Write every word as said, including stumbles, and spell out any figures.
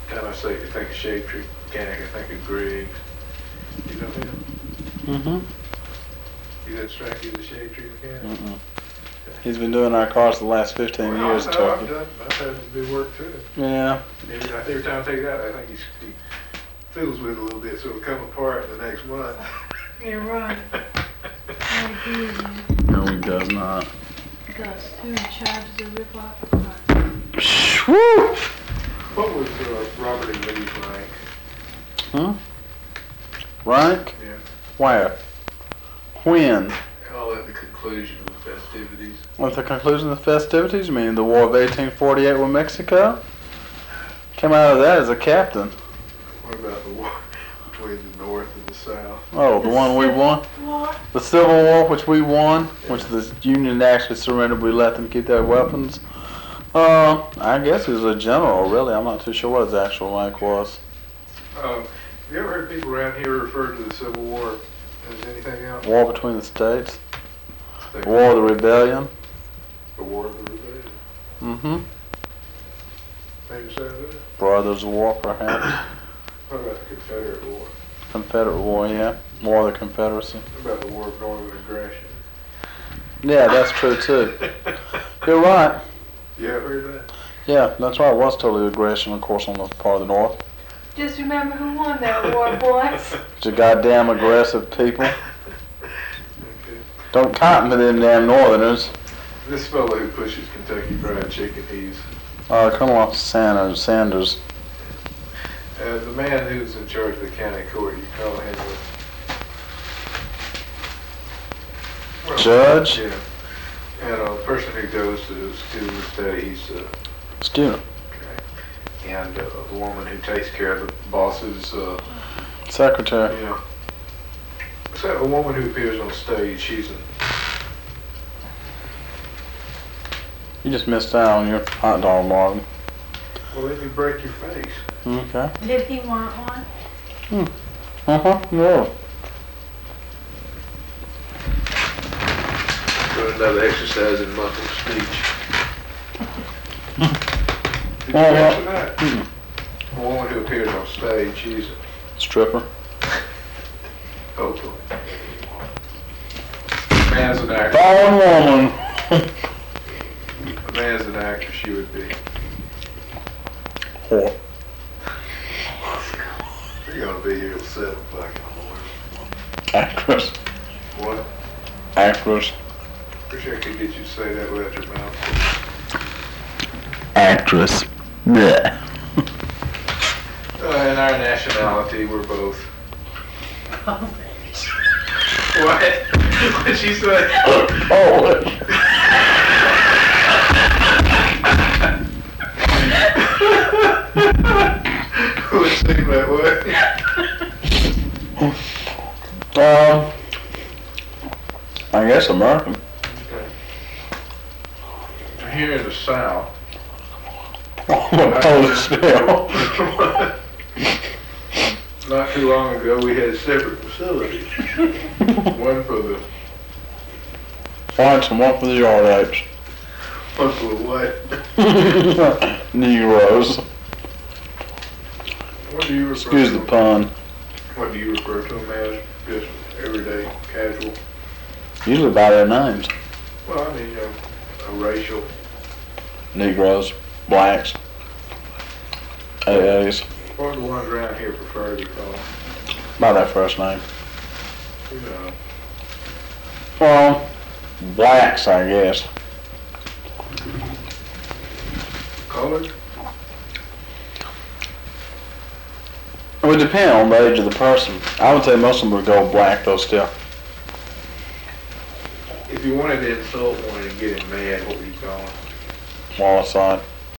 Time I say, I think of Shade Tree Mechanic, I think of Griggs. You know him? Mm-hmm. He didn't strike you the Shade Tree Mechanic? Mm-mm. He's been doing our cars the last fifteen Well, years, I know, Turkey. I've done, I've had him do work too. Yeah. Every, every time I take it out, I think he's, he fiddles with it a little bit, so it'll come apart in the next month. You're right. I agree with you. No, he does not. Does too, and charges a rip off the car. Woo! What was uh, Robert E. Lee's rank? Hmm? Rank? Yeah. Where? When? All at the conclusion of the festivities. With the conclusion of the festivities, you mean the War of eighteen forty-eight with Mexico? Came out of that as a captain. What about the war between the North and the South? Oh, the, The one we Civil won? War? The Civil War, which we won, which the Union actually surrendered, we let them keep their weapons. Uh, I guess he was a general, really. I'm not too sure what his actual rank was. Uh, have you ever heard people around here refer to the Civil War as anything else? War between the states. Think War of the Rebellion. The War of the Rebellion. Mm-hmm. Maybe say that? Brothers War, perhaps. What about the Confederate War? Confederate War, yeah. War of the Confederacy. What about the War of Northern Aggression? Yeah, that's true, too. You're right. You ever heard that? Yeah, that's right. It was totally aggression, of course, on the part of the North. Just remember who won that war, boys. It's a goddamn aggressive people. Okay. Don't cotton to them damn Northerners. This fellow who pushes Kentucky Fried Chicken, he's Uh, Colonel Sanders. Sanders. uh, the man who's in charge of the county court. You call him a well, Judge? Yeah. And a person who goes to school to study, he's uh, Student. okay. And uh, the woman who takes care of the boss's, uh, Secretary. you know, what's that? A woman who appears on stage. She's a You just missed out on your hot dog, Marvin. well, let me break your face. Okay. Did he want one? Uh-huh. No. Doing another exercise in muffled speech. Did you Uh, mention that? Mm-mm. A woman who appears on stage, she's a Stripper. hopefully. A man's an actor. Fallen woman. A man's an actor, she would be. Whore. You're gonna be here till seven o'clock in the morning. Actress. What? Actress. Wish I could get you to say that without your mouth. Actress. Blech. Uh, in our nationality, we're both. What? What'd she say? Oh. Would seem that way. Um, I guess American. Okay. Here in the South. What Polish spell? Not too long ago, we had separate facilities. One for the, Whites and one for the yard apes. one for the what? Negroes. What do you refer Excuse to the pun. What do you refer to them as? Just everyday, casual? Usually by their names. Well, I mean, you know, a racial. Negroes, blacks, A As, What do the ones around here prefer to be called? by their first name. You know, Well, blacks, I guess. colored? It would depend on the age of the person. I would say most of them would go black, though, still. If you wanted to insult one and get him mad, what would you call him? Wallaside.